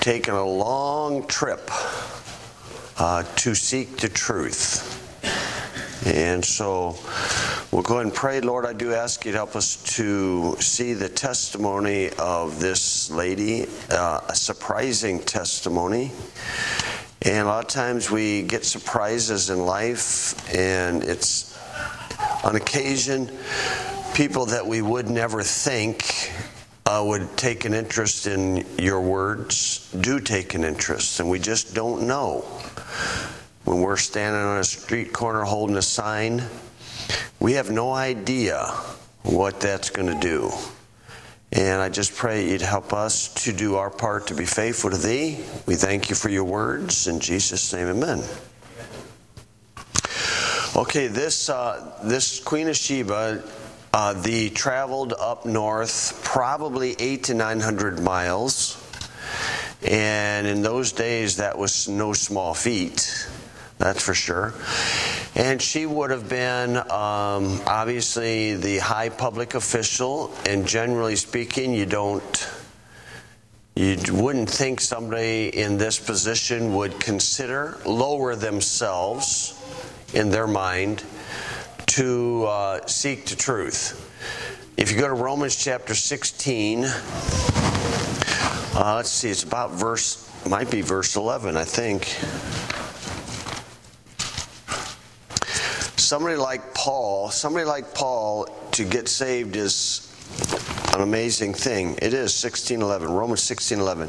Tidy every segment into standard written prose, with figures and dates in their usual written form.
taken a long trip to seek the truth. And so we'll go ahead and pray. Lord, I do ask you to help us to see the testimony of this lady, a surprising testimony. And a lot of times we get surprises in life, and it's on occasion people that we would never think would take an interest in your words, do take an interest, and we just don't know. When we're standing on a street corner holding a sign, we have no idea what that's going to do. And I just pray you'd help us to do our part to be faithful to thee. We thank you for your words. In Jesus' name, amen. Okay, this Queen of Sheba, they traveled up north probably 800 to 900 miles. And in those days, that was no small feat. That's for sure. And she would have been obviously the high public official, and generally speaking, you wouldn't think somebody in this position would consider lower themselves in their mind to seek the truth. If you go to Romans chapter 16, let's see, it's about might be verse 11, I think. Somebody like Paul to get saved is an amazing thing. It is 16:11, Romans 16:11.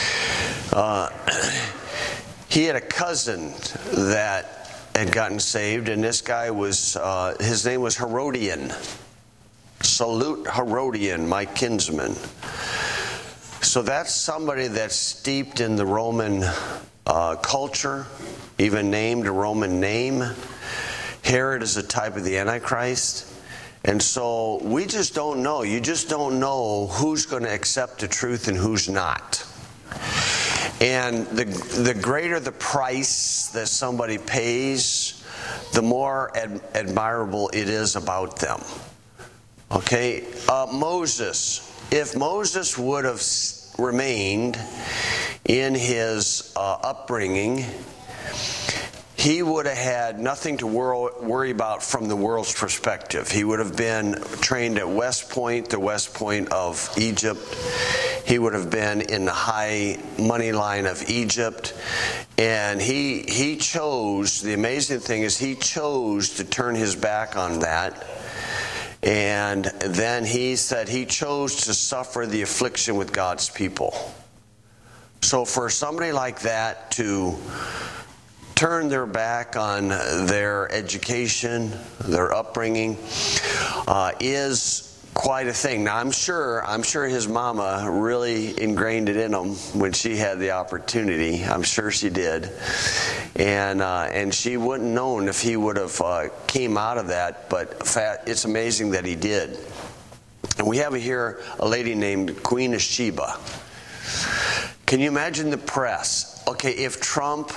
He had a cousin that had gotten saved, and this guy was, his name was Herodian. Salute Herodian, my kinsman. So that's somebody that's steeped in the Roman culture, even named a Roman name. Herod is a type of the Antichrist. And so we just don't know. You just don't know who's going to accept the truth and who's not. And the greater the price that somebody pays, the more admirable it is about them. Okay? Moses. If Moses would have remained in his upbringing, he would have had nothing to worry about from the world's perspective. He would have been trained at West Point, the West Point of Egypt. He would have been in the high money line of Egypt. And he chose, the amazing thing is he chose to turn his back on that. And then he said he chose to suffer the affliction with God's people. So for somebody like that to turn their back on their education, their upbringing, is quite a thing. Now I'm sure his mama really ingrained it in him when she had the opportunity. I'm sure she did, and she wouldn't known if he would have came out of that. But it's amazing that he did. And we have here a lady named Queen of Sheba. Can you imagine the press? Okay, if Trump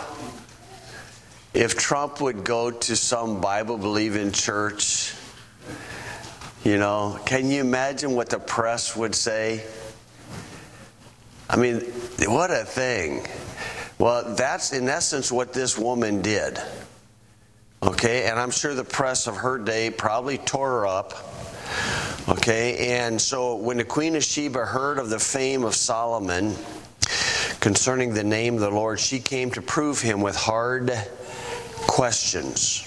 would go to some Bible-believing church, can you imagine what the press would say? I mean, what a thing. Well, that's in essence what this woman did. Okay, and I'm sure the press of her day probably tore her up. Okay, and so when the Queen of Sheba heard of the fame of Solomon concerning the name of the Lord, she came to prove him with hard questions.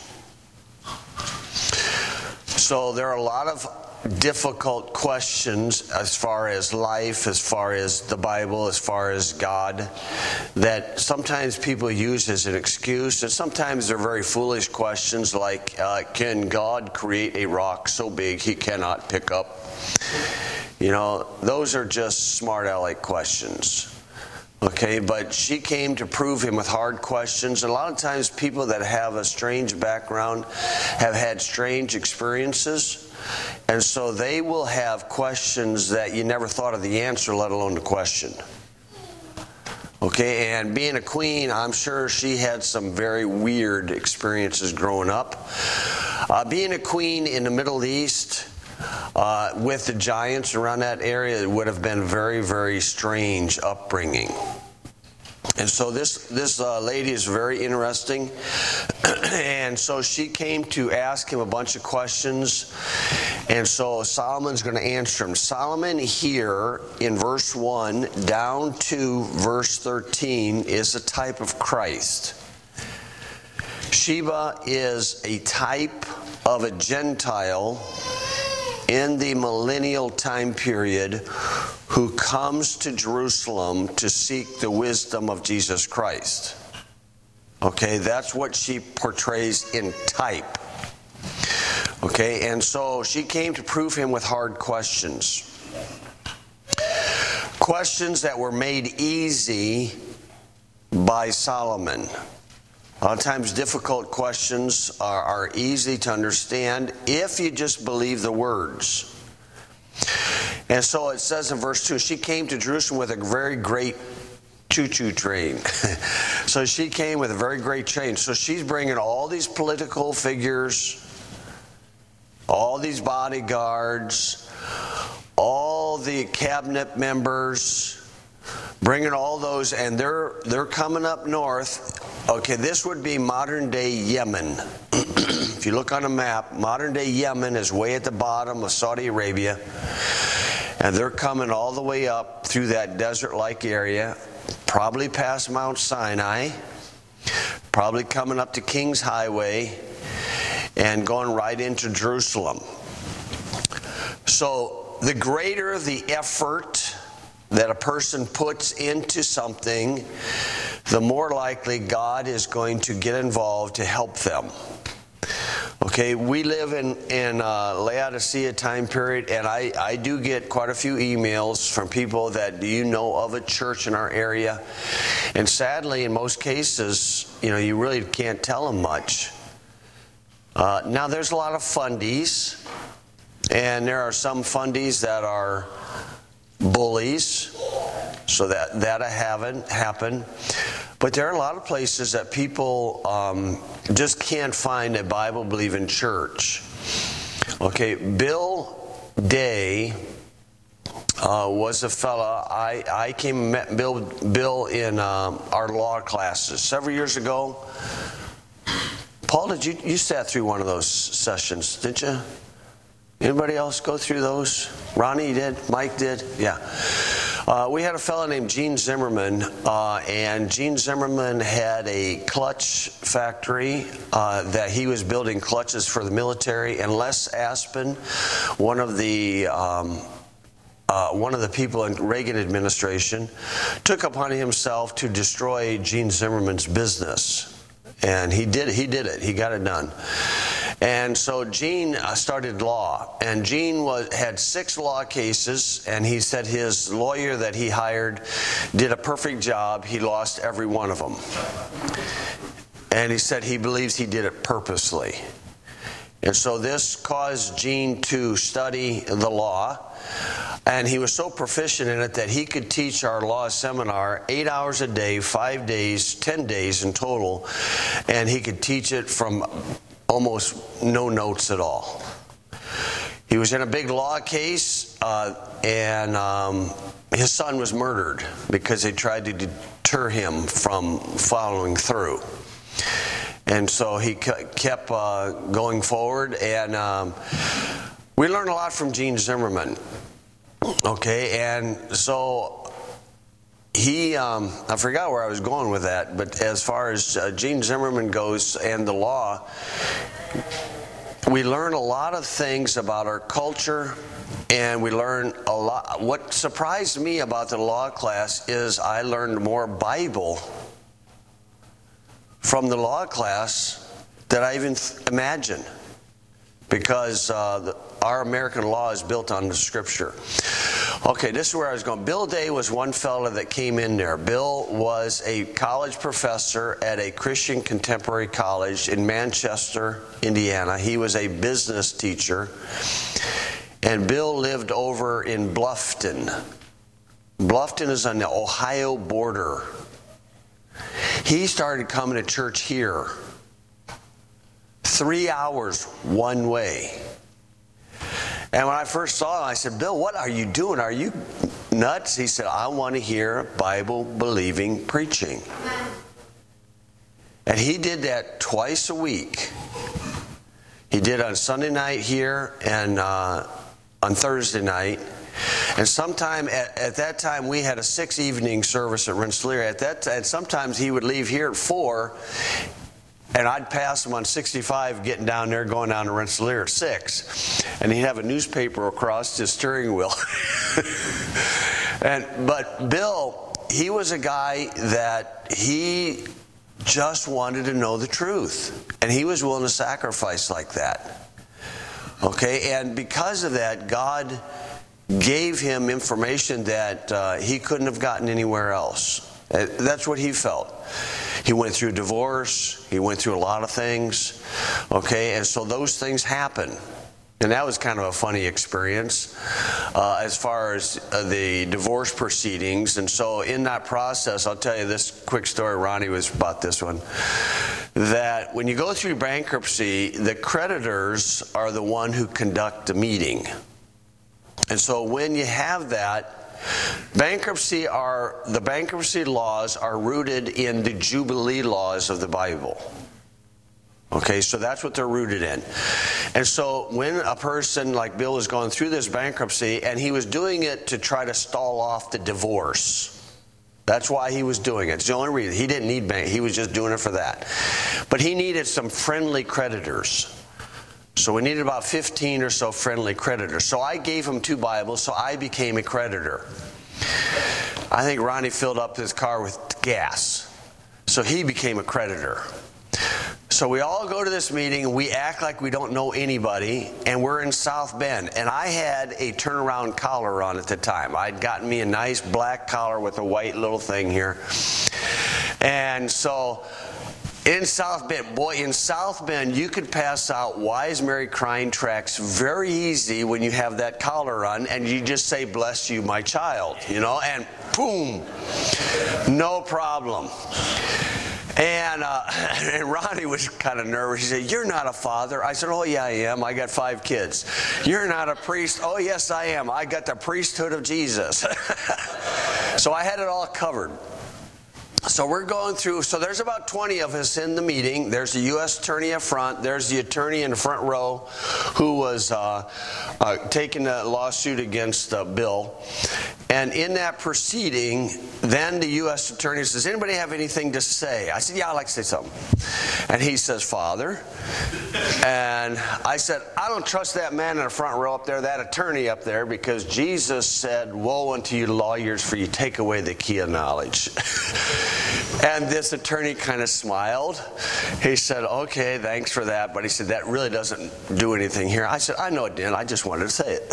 So there are a lot of difficult questions as far as life, as far as the Bible, as far as God, that sometimes people use as an excuse, and sometimes they're very foolish questions like, can God create a rock so big he cannot pick up? Those are just smart aleck questions. Okay, but she came to prove him with hard questions. And a lot of times people that have a strange background have had strange experiences. And so they will have questions that you never thought of the answer, let alone the question. Okay, and being a queen, I'm sure she had some very weird experiences growing up. Being a queen in the Middle East, with the giants around that area, it would have been very, very strange upbringing. And so this lady is very interesting. And so she came to ask him a bunch of questions. And so Solomon's going to answer them. Solomon here in verse 1 down to verse 13 is a type of Christ. Sheba is a type of a Gentile in the millennial time period who comes to Jerusalem to seek the wisdom of Jesus Christ. Okay, that's what she portrays in type. Okay, and so she came to prove him with hard questions. Questions that were made easy by Solomon. A lot of times difficult questions are easy to understand if you just believe the words. And so it says in verse 2, she came to Jerusalem with a very great choo-choo train. So she came with a very great train. So she's bringing all these political figures, all these bodyguards, all the cabinet members, bringing all those, and they're coming up north. Okay, this would be modern-day Yemen. If you look on a map, modern-day Yemen is way at the bottom of Saudi Arabia. And they're coming all the way up through that desert-like area, probably past Mount Sinai, probably coming up to King's Highway, and going right into Jerusalem. So the greater the effort that a person puts into something, the more likely God is going to get involved to help them. Okay, we live in Laodicea time period, and I do get quite a few emails from people that do you know of a church in our area. And sadly, in most cases, you really can't tell them much. Now, there's a lot of fundies, and there are some fundies that are bullies, so that haven't happened. But there are a lot of places that people just can't find a Bible-believing church. Okay, Bill Day was a fella. I came and met Bill in our law classes several years ago. Paul, you sat through one of those sessions, didn't you? Anybody else go through those? Ronnie did? Mike did? Yeah. We had a fellow named Gene Zimmerman, and Gene Zimmerman had a clutch factory that he was building clutches for the military. And Les Aspin, one of the people in Reagan administration, took upon himself to destroy Gene Zimmerman's business. And he did it. He got it done. And so Gene started law, and Gene had 6 law cases, and he said his lawyer that he hired did a perfect job. He lost every one of them. And he said he believes he did it purposely. And so this caused Gene to study the law, and he was so proficient in it that he could teach our law seminar 8 hours a day, 5 days, 10 days in total, and he could teach it from almost no notes at all. He was in a big law case, and his son was murdered because they tried to deter him from following through. And so he kept going forward, and we learned a lot from Gene Zimmerman. Okay, and so he, I forgot where I was going with that, but as far as Gene Zimmerman goes and the law, we learn a lot of things about our culture, and we learn a lot. What surprised me about the law class is I learned more Bible from the law class than I even imagined, because our American law is built on the Scripture. Okay, this is where I was going. Bill Day was one fella that came in there. Bill was a college professor at a Christian contemporary college in Manchester, Indiana. He was a business teacher. And Bill lived over in Bluffton. Bluffton is on the Ohio border. He started coming to church here. 3 hours one way. And when I first saw him, I said, Bill, what are you doing? Are you nuts. He said, I want to hear Bible-believing preaching. And he did that twice a week. He did on Sunday night here and on Thursday night. And sometime at that time we had a 6 evening service at Rensselaer. At that time, sometimes he would leave here at 4, and I'd pass him on 65 getting down there, going down to Rensselaer at 6. And he'd have a newspaper across his steering wheel. But Bill, he was a guy that he just wanted to know the truth. And he was willing to sacrifice like that. Okay, and because of that, God gave him information that he couldn't have gotten anywhere else. That's what he felt. He went through divorce. He went through a lot of things. Okay, and so those things happen. And that was kind of a funny experience as far as the divorce proceedings. And so in that process, I'll tell you this quick story. Ronnie was about this one. That when you go through bankruptcy, the creditors are the one who conduct the meeting. And so when you have that, the bankruptcy laws are rooted in the Jubilee laws of the Bible. Okay, so that's what they're rooted in. And so when a person like Bill was going through this bankruptcy, and he was doing it to try to stall off the divorce. That's why he was doing it. It's the only reason. He didn't need bank. He was just doing it for that. But he needed some friendly creditors. So we needed about 15 or so friendly creditors. So I gave him 2 Bibles, so I became a creditor. I think Ronnie filled up his car with gas. So he became a creditor. So we all go to this meeting, we act like we don't know anybody, and we're in South Bend. And I had a turnaround collar on at the time. I'd gotten me a nice black collar with a white little thing here. And so in South Bend, you could pass out Wise Mary crying tracts very easy when you have that collar on, and you just say, "Bless you, my child," and boom, no problem. And Ronnie was kind of nervous. He said, "You're not a father." I said, "Oh, yeah, I am. I got 5 kids." "You're not a priest." "Oh, yes, I am. I got the priesthood of Jesus." So I had it all covered. So we're going through, so there's about 20 of us in the meeting. There's the U.S. attorney up front. There's the attorney in the front row who was taking a lawsuit against Bill. And in that proceeding, then the U.S. attorney says, "Anybody have anything to say?" I said, "Yeah, I'd like to say something." And he says, "Father." And I said, "I don't trust that man in the front row up there, that attorney up there, because Jesus said, 'Woe unto you lawyers, for you take away the key of knowledge.'" And this attorney kind of smiled. He said, "Okay, thanks for that." But he said, "That really doesn't do anything here." I said, "I know it didn't. I just wanted to say it."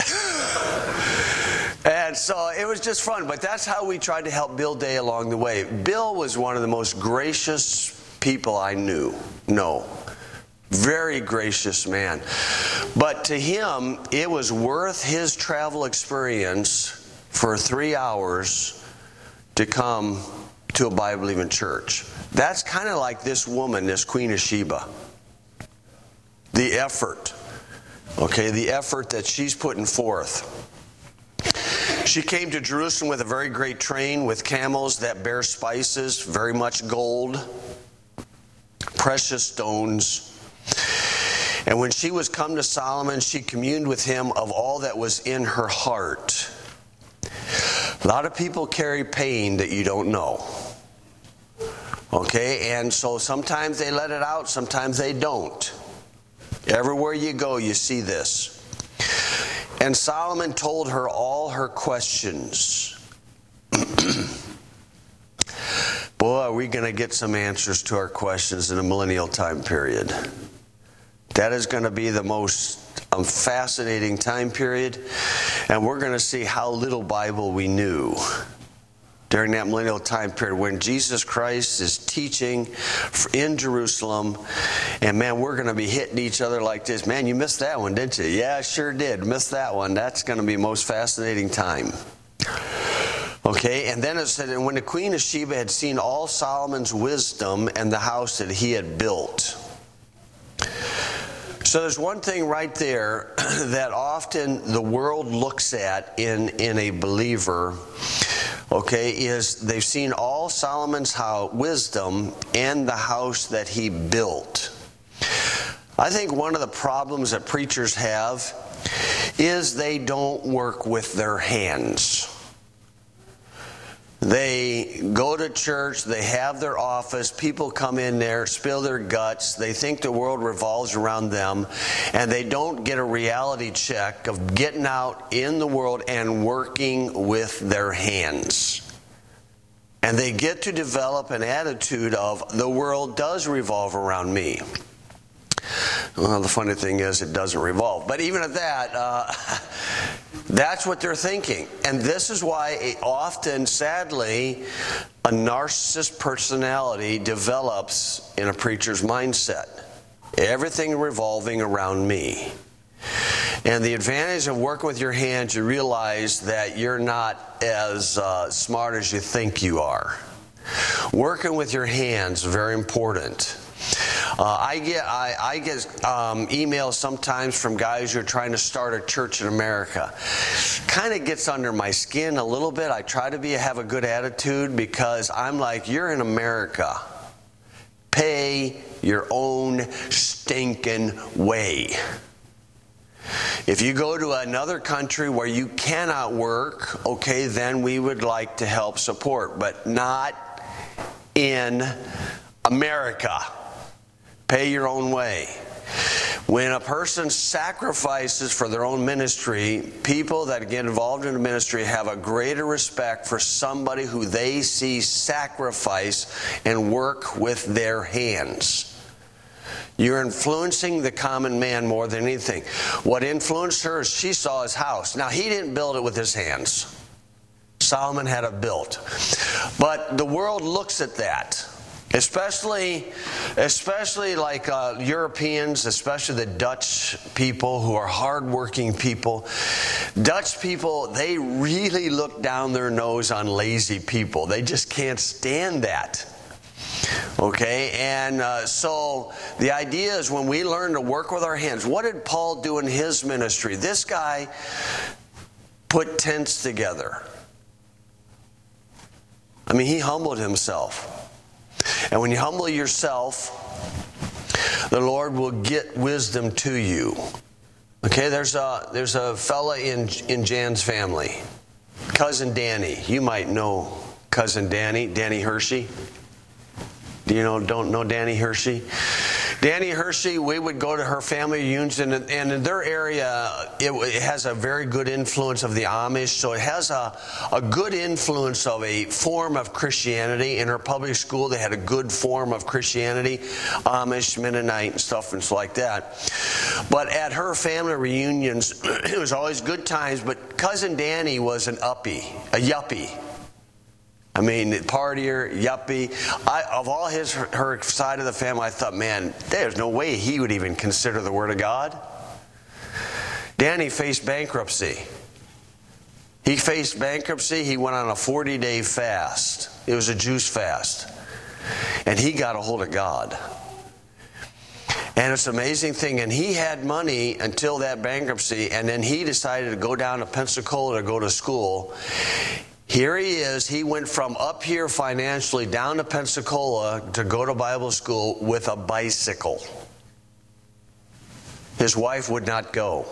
And so it was just fun. But that's how we tried to help Bill Day along the way. Bill was one of the most gracious people I knew. No. Very gracious man. But to him, it was worth his travel experience for 3 hours to come to a Bible-believing church. That's kind of like this woman, this Queen of Sheba. The effort. Okay, the effort that she's putting forth. She came to Jerusalem with a very great train with camels that bear spices, very much gold, precious stones. And when she was come to Solomon, she communed with him of all that was in her heart. A lot of people carry pain that you don't know. Okay, and so sometimes they let it out, sometimes they don't. Everywhere you go, you see this. And Solomon told her all her questions. Boy, are we going to get some answers to our questions in the millennial time period. That is going to be the most fascinating time period. And we're going to see how little Bible we knew during that millennial time period when Jesus Christ is teaching in Jerusalem. And man, we're going to be hitting each other like this. "Man, you missed that one, didn't you?" "Yeah, I sure did. Missed that one." That's going to be the most fascinating time. Okay, and then it said, "And when the Queen of Sheba had seen all Solomon's wisdom and the house that he had built." So there's one thing right there that often the world looks at in a believer, okay, is they've seen all Solomon's wisdom and the house that he built. I think one of the problems that preachers have is they don't work with their hands. They go to church, they have their office, people come in there, spill their guts, they think the world revolves around them, and they don't get a reality check of getting out in the world and working with their hands. And they get to develop an attitude of, the world does revolve around me. Well, the funny thing is, it doesn't revolve. But even at that, that's what they're thinking. And this is why often, sadly, a narcissist personality develops in a preacher's mindset. Everything revolving around me. And the advantage of working with your hands, you realize that you're not as smart as you think you are. Working with your hands is very important. I get emails sometimes from guys who are trying to start a church in America. Kind of gets under my skin a little bit. I try to have a good attitude because I'm like, you're in America. Pay your own stinking way. If you go to another country where you cannot work, okay, then we would like to help support, but not in America. Pay your own way. When a person sacrifices for their own ministry, people that get involved in the ministry have a greater respect for somebody who they see sacrifice and work with their hands. You're influencing the common man more than anything. What influenced her is she saw his house. Now, he didn't build it with his hands. Solomon had it built. But the world looks at that. Especially like Europeans, especially the Dutch people who are hardworking people. Dutch people, they really look down their nose on lazy people. They just can't stand that. Okay, and so the idea is when we learn to work with our hands, what did Paul do in his ministry? This guy put tents together. I mean, he humbled himself. And when you humble yourself, the Lord will get wisdom to you. Okay, there's a fella in Jan's family, Cousin Danny. You might know Cousin Danny Hershey. Do you don't know Danny Hershey? Danny Hershey, we would go to her family reunions, and in their area, it has a very good influence of the Amish, so it has a good influence of a form of Christianity. In her public school, they had a good form of Christianity, Amish, Mennonite, and stuff like that. But at her family reunions, it was always good times, but Cousin Danny was an yuppie. I mean, partier, yuppie. Of all her side of the family, I thought, man, there's no way he would even consider the Word of God. Danny faced bankruptcy. He faced bankruptcy. He went on a 40-day fast. It was a juice fast. And he got a hold of God. And it's an amazing thing. And he had money until that bankruptcy, and then he decided to go down to Pensacola to go to school. Here he is. He went from up here financially down to Pensacola to go to Bible school with a bicycle. His wife would not go.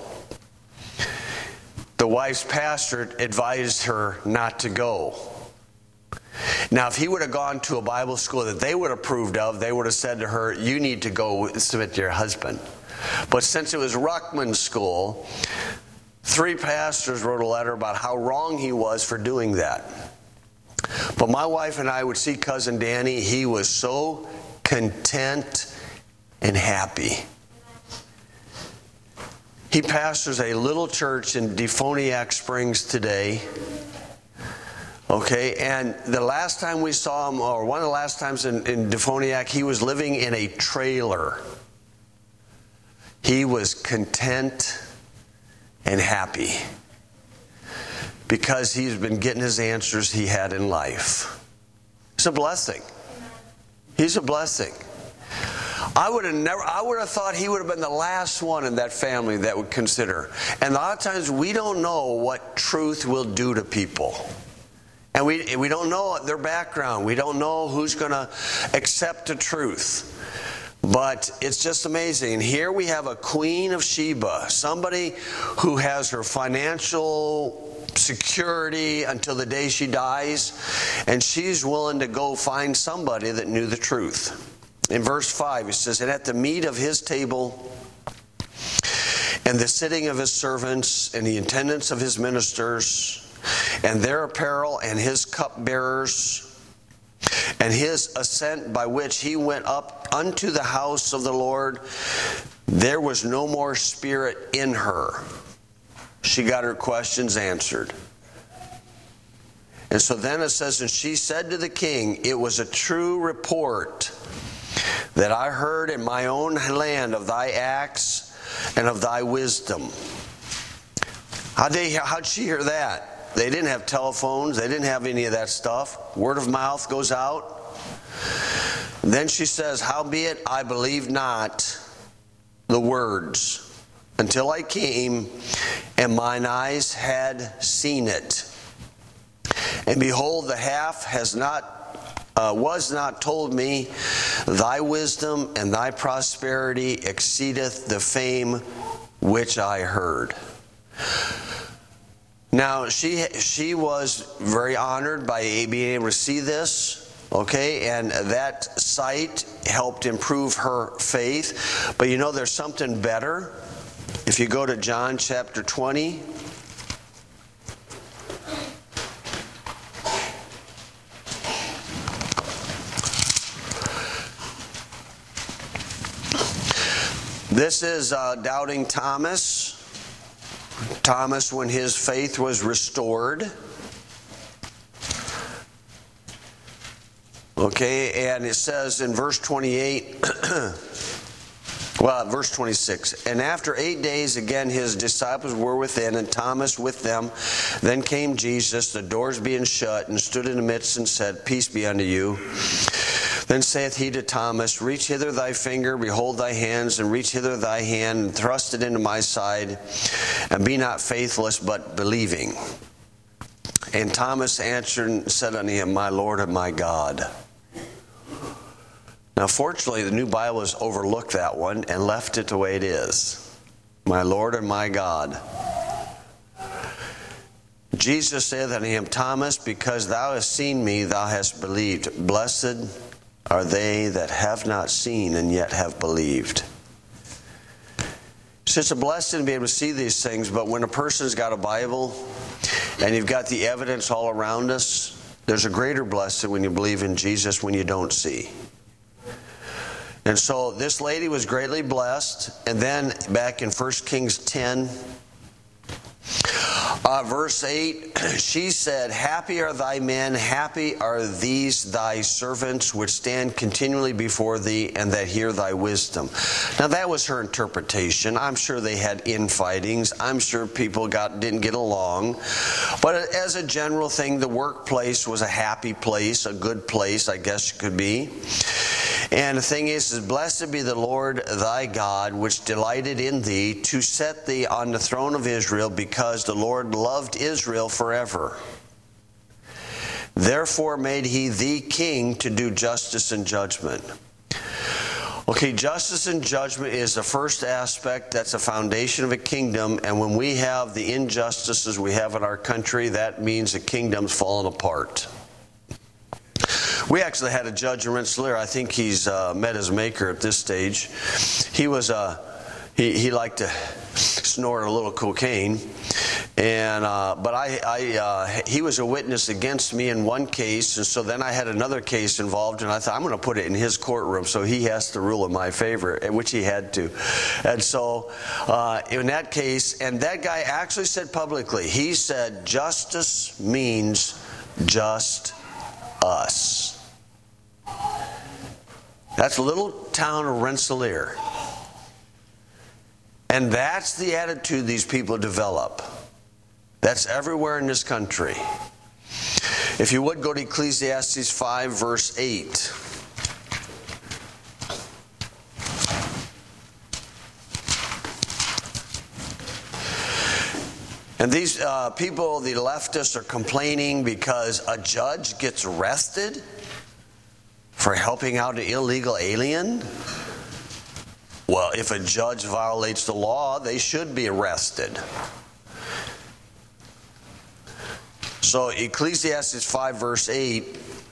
The wife's pastor advised her not to go. Now, if he would have gone to a Bible school that they would have approved of, they would have said to her, you need to go submit to your husband. But since it was Ruckman's school, 3 pastors wrote a letter about how wrong he was for doing that. But my wife and I would see Cousin Danny. He was so content and happy. He pastors a little church in Defoniac Springs today. Okay, and the last time we saw him, or one of the last times in Defoniac, he was living in a trailer. He was content and happy because he's been getting his answers he had in life. It's a blessing. He's a blessing. I would have thought he would have been the last one in that family that would consider. And a lot of times we don't know what truth will do to people. And we don't know their background. We don't know who's going to accept the truth. But it's just amazing. Here we have a Queen of Sheba, somebody who has her financial security until the day she dies, and she's willing to go find somebody that knew the truth. In verse 5, it says, "And at the meat of his table, and the sitting of his servants, and the attendance of his ministers, and their apparel, and his cupbearers, and his ascent by which he went up unto the house of the Lord, there was no more spirit in her." She got her questions answered. And so then it says, "And she said to the king, It was a true report that I heard in my own land of thy acts and of thy wisdom." How'd she hear that? They didn't have telephones. They didn't have any of that stuff. Word of mouth goes out. Then she says, "Howbeit I believed not the words until I came, and mine eyes had seen it. And behold, the half was not told me. Thy wisdom and thy prosperity exceedeth the fame which I heard." Now, she was very honored by being able to see this, okay, and that sight helped improve her faith. But you know, there's something better. If you go to John chapter 20, this is doubting Thomas. Thomas, when his faith was restored. Okay, and it says in verse 28, verse 26, "And after 8 days again his disciples were within, and Thomas with them. Then came Jesus, the doors being shut, and stood in the midst and said, Peace be unto you. Then saith he to Thomas, Reach hither thy finger, behold thy hands, and reach hither thy hand, and thrust it into my side, and be not faithless, but believing. And Thomas answered and said unto him, My Lord and my God." Now, fortunately, the New Bible has overlooked that one and left it the way it is. My Lord and my God. Jesus saith unto him, Thomas, because thou hast seen me, thou hast believed. Blessed are they that have not seen and yet have believed. So it's a blessing to be able to see these things, but when a person's got a Bible and you've got the evidence all around us, there's a greater blessing when you believe in Jesus when you don't see. And so this lady was greatly blessed. And then back in 1 Kings 10, verse 8, she said, Happy are thy men, happy are these thy servants, which stand continually before thee, and that hear thy wisdom. Now that was her interpretation. I'm sure they had infightings. I'm sure people didn't get along. But as a general thing, the workplace was a happy place, a good place, I guess it could be. And the thing is, Blessed be the Lord thy God, which delighted in thee, to set thee on the throne of Israel, because the Lord loved Israel forever. Therefore made he thee king to do justice and judgment. Okay, justice and judgment is the first aspect. That's the foundation of a kingdom. And when we have the injustices we have in our country, that means the kingdom's fallen apart. We actually had a judge in Rensselaer. I think he's met his maker at this stage. He was he liked to snort a little cocaine, and but he was a witness against me in one case, and so then I had another case involved, and I thought I'm going to put it in his courtroom, so he has to rule in my favor, which he had to. And so in that case, and that guy actually said publicly, he said, justice means just us. That's a little town of Rensselaer. And that's the attitude these people develop. That's everywhere in this country. If you would, go to Ecclesiastes 5, verse 8. And these people, the leftists, are complaining because a judge gets arrested for helping out an illegal alien. Well, if a judge violates the law, they should be arrested. So Ecclesiastes 5 verse 8,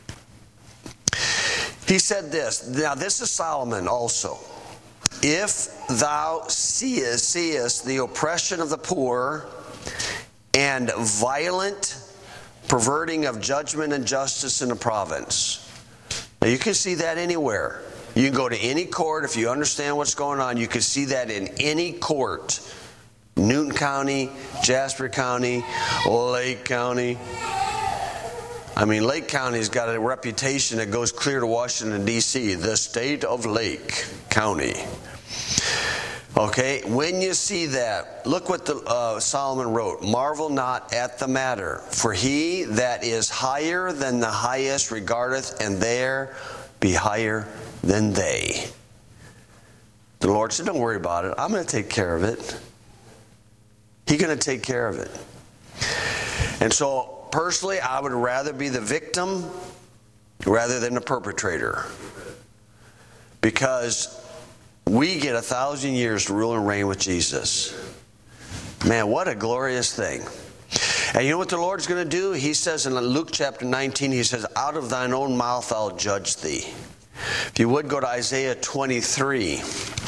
he said this. Now this is Solomon also. If thou seest the oppression of the poor and violent perverting of judgment and justice in the province. Now you can see that anywhere. You can go to any court if you understand what's going on. You can see that in any court. Newton County, Jasper County, Lake County. I mean, Lake County's got a reputation that goes clear to Washington, D.C., the state of Lake County. Okay, when you see that, look what Solomon wrote. Marvel not at the matter, for he that is higher than the highest regardeth, and there be higher than they. The Lord said, don't worry about it. I'm going to take care of it. He's going to take care of it. And so, personally, I would rather be the victim rather than the perpetrator. Because we get 1,000 years to rule and reign with Jesus. Man, what a glorious thing. And you know what the Lord's going to do? He says in Luke chapter 19, he says, out of thine own mouth I'll judge thee. If you would, go to Isaiah 23.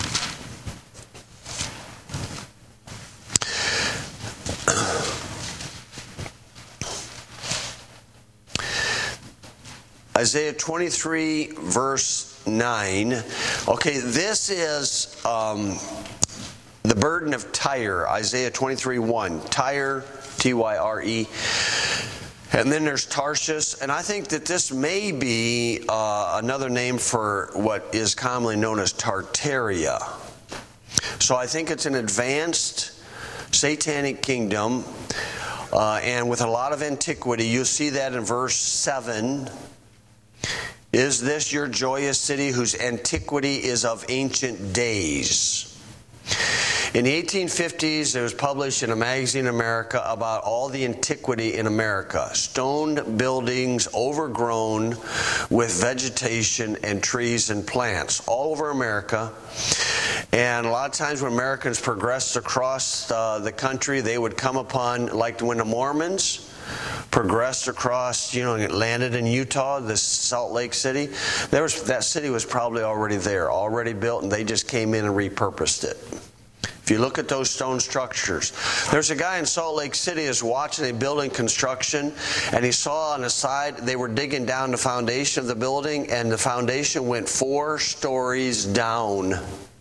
Isaiah 23 verse 9. Okay, this is the burden of Tyre. Isaiah 23:1. Tyre, Tyre. And then there's Tarshish. And I think that this may be another name for what is commonly known as Tartaria. So I think it's an advanced satanic kingdom. And with a lot of antiquity. You'll see that in verse 7. Is this your joyous city whose antiquity is of ancient days? In the 1850s, it was published in a magazine in America about all the antiquity in America. Stone buildings overgrown with vegetation and trees and plants all over America. And a lot of times when Americans progressed across the country, they would come upon, like when the Mormons progressed across, landed in Utah, this Salt Lake City. That city was probably already there, already built, and they just came in and repurposed it. If you look at those stone structures, there's a guy in Salt Lake City who's watching a building construction, and he saw on the side they were digging down the foundation of the building, and the foundation went 4 stories down.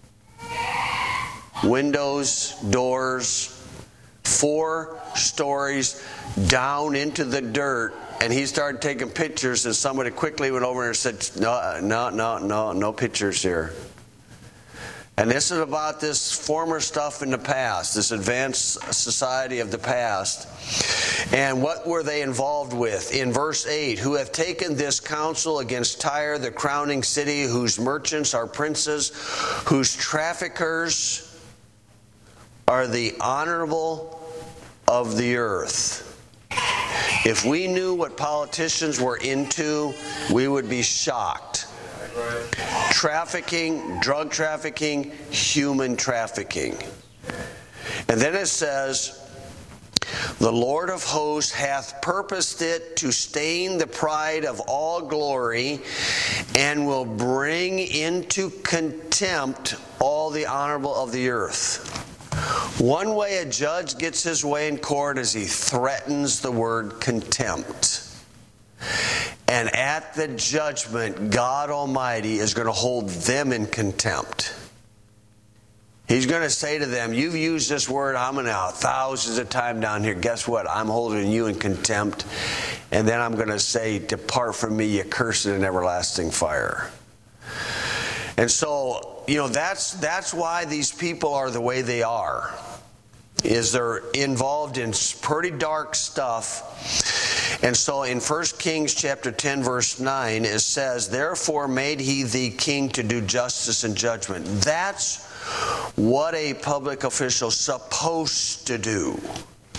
Windows, doors, 4 stories down into the dirt, and he started taking pictures, and somebody quickly went over and said, no pictures here. And this is about this former stuff in the past, this advanced society of the past. And what were they involved with? In verse 8, who have taken this counsel against Tyre, the crowning city, whose merchants are princes, whose traffickers are the honorable of the earth. If we knew what politicians were into, we would be shocked. Trafficking, drug trafficking, human trafficking. And then it says, the Lord of hosts hath purposed it to stain the pride of all glory, and will bring into contempt all the honorable of the earth. One way a judge gets his way in court is he threatens the word contempt. And at the judgment, God Almighty is going to hold them in contempt. He's going to say to them, you've used this word, I'm going to thousands of times down here. Guess what? I'm holding you in contempt. And then I'm going to say, depart from me, you cursed and everlasting fire. And so, that's why these people are the way they are. Is they're involved in pretty dark stuff. And so in 1 Kings chapter 10 verse 9 it says, therefore made he thee king to do justice and judgment. That's what a public official's supposed to do.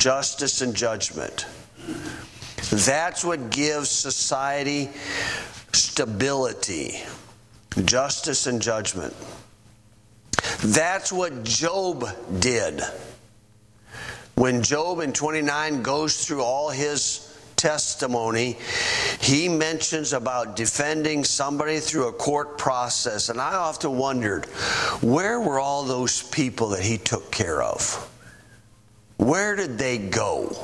justice and judgment. That's what gives society stability. Justice and judgment. That's what Job did. When Job in 29 goes through all his testimony, he mentions about defending somebody through a court process. And I often wondered, where were all those people that he took care of? Where did they go?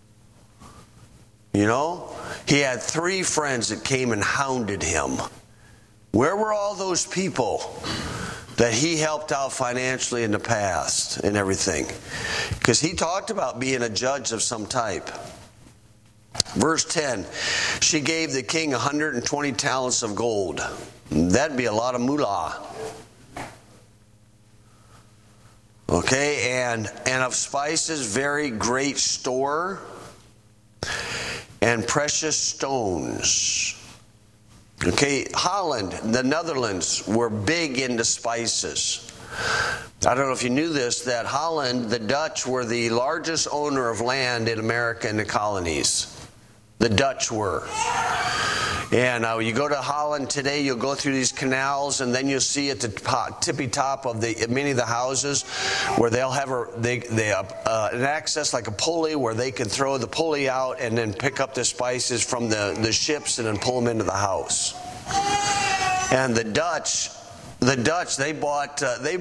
You know, he had 3 friends that came and hounded him. Where were all those people that he helped out financially in the past and everything? Because he talked about being a judge of some type. Verse 10, she gave the king 120 talents of gold. That'd be a lot of moolah. Okay, and of spices, very great store, and precious stones. Okay, Holland, the Netherlands, were big into spices. I don't know if you knew this, that Holland, the Dutch, were the largest owner of land in America in the colonies. The Dutch were. And you go to Holland today, you'll go through these canals, and then you'll see at the tippy top of many of the houses where they'll have an access like a pulley where they can throw the pulley out and then pick up the spices from the ships and then pull them into the house. And the Dutch, they bought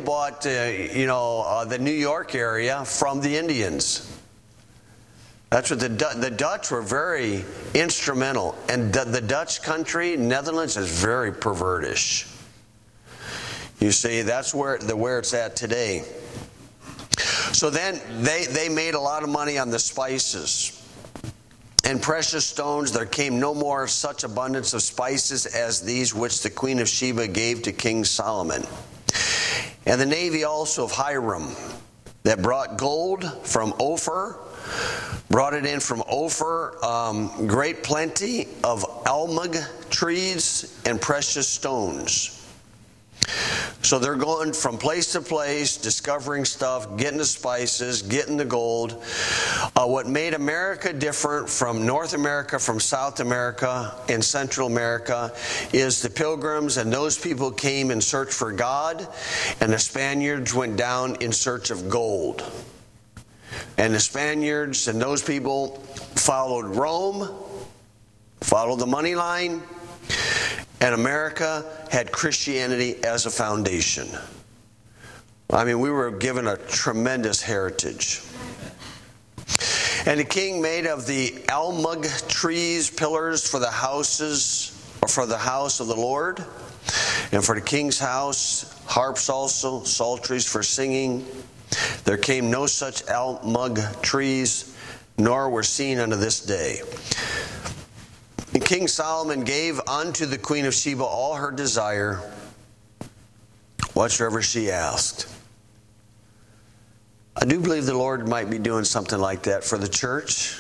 the New York area from the Indians. That's what the Dutch were very instrumental. And the Dutch country, Netherlands, is very pervertish. You see, that's where it's at today. So then they made a lot of money on the spices. And precious stones, there came no more such abundance of spices as these which the queen of Sheba gave to King Solomon. And the navy also of Hiram, that brought gold from Ophir, brought it in from Ophir, great plenty of almug trees and precious stones. So they're going from place to place, discovering stuff, getting the spices, getting the gold. What made America different from North America, from South America, and Central America is the Pilgrims, and those people came in search for God, and the Spaniards went down in search of gold. And the Spaniards and those people followed Rome, followed the money line, and America had Christianity as a foundation. I mean, we were given a tremendous heritage. And the king made of the almug trees pillars for the houses, or for the house of the Lord, and for the king's house, harps also, psalteries for singing. There came no such almug trees, nor were seen unto this day. And King Solomon gave unto the queen of Sheba all her desire, whatsoever she asked. I do believe the Lord might be doing something like that for the church.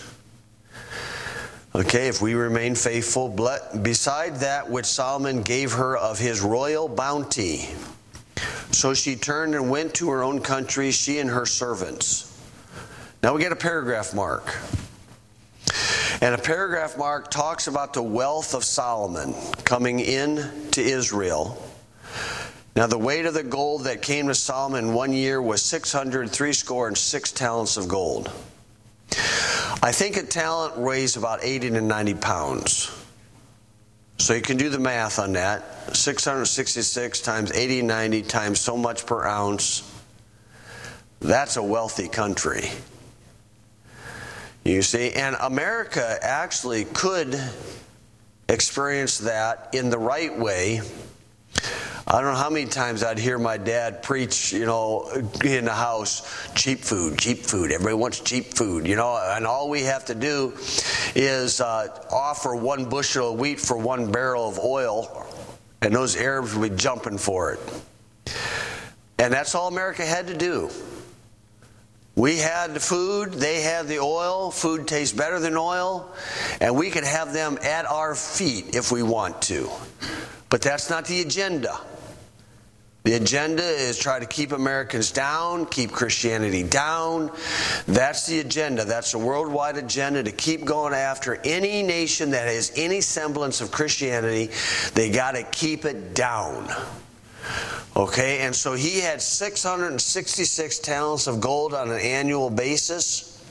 Okay, if we remain faithful. Beside that which Solomon gave her of his royal bounty. So she turned and went to her own country, she and her servants. Now we get a paragraph mark. And a paragraph mark talks about the wealth of Solomon coming in to Israel. Now the weight of the gold that came to Solomon in 1 year was 666 talents of gold. I think a talent weighs about 80 to 90 pounds. So you can do the math on that. 666 times 80, 90 times so much per ounce. That's a wealthy country. You see, and America actually could experience that in the right way. I don't know how many times I'd hear my dad preach, in the house, cheap food. Everybody wants cheap food, and all we have to do is offer 1 bushel of wheat for 1 barrel of oil, and those Arabs will be jumping for it. And that's all America had to do. We had the food, they had the oil. Food tastes better than oil, and we could have them at our feet if we want to. But that's not the agenda. The agenda is try to keep Americans down, keep Christianity down. That's the agenda. That's the worldwide agenda, to keep going after any nation that has any semblance of Christianity. They got to keep it down. Okay, and so he had 666 talents of gold on an annual basis.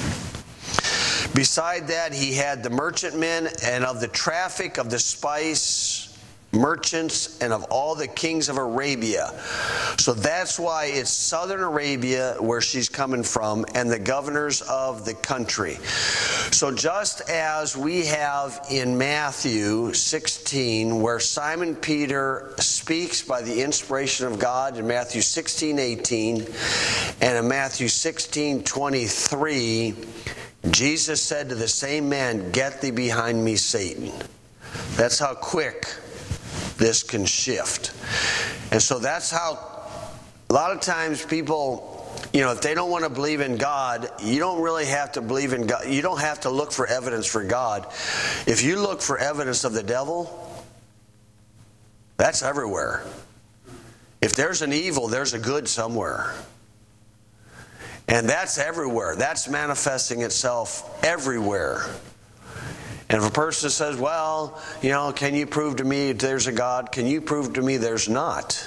Beside that, he had the merchantmen, and of the traffic of the spice merchants and of all the kings of Arabia. So that's why it's southern Arabia where she's coming from, and the governors of the country. So just as we have in Matthew 16, where Simon Peter speaks by the inspiration of God in Matthew 16:18, and in Matthew 16:23, Jesus said to the same man, "Get thee behind me, Satan." That's how quick this can shift. And so that's how a lot of times people, if they don't want to believe in God, you don't really have to believe in God. You don't have to look for evidence for God. If you look for evidence of the devil, that's everywhere. If there's an evil, there's a good somewhere. And that's everywhere. That's manifesting itself everywhere. And if a person says, well, can you prove to me there's a God? Can you prove to me there's not?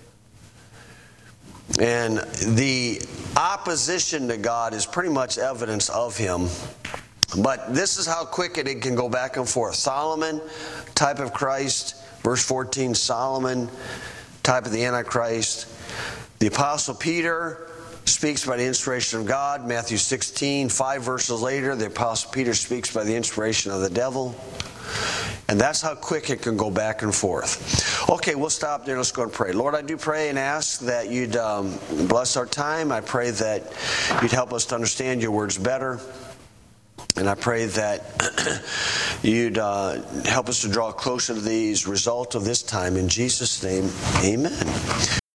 And the opposition to God is pretty much evidence of Him. But this is how quick it can go back and forth. Solomon, type of Christ. Verse 14, Solomon, type of the Antichrist. The Apostle Peter speaks by the inspiration of God. Matthew 16, 5 verses later, the Apostle Peter speaks by the inspiration of the devil. And that's how quick it can go back and forth. Okay, we'll stop there. Let's go and pray. Lord, I do pray and ask that you'd bless our time. I pray that you'd help us to understand your words better. And I pray that you'd help us to draw closer to these results of this time. In Jesus' name, amen.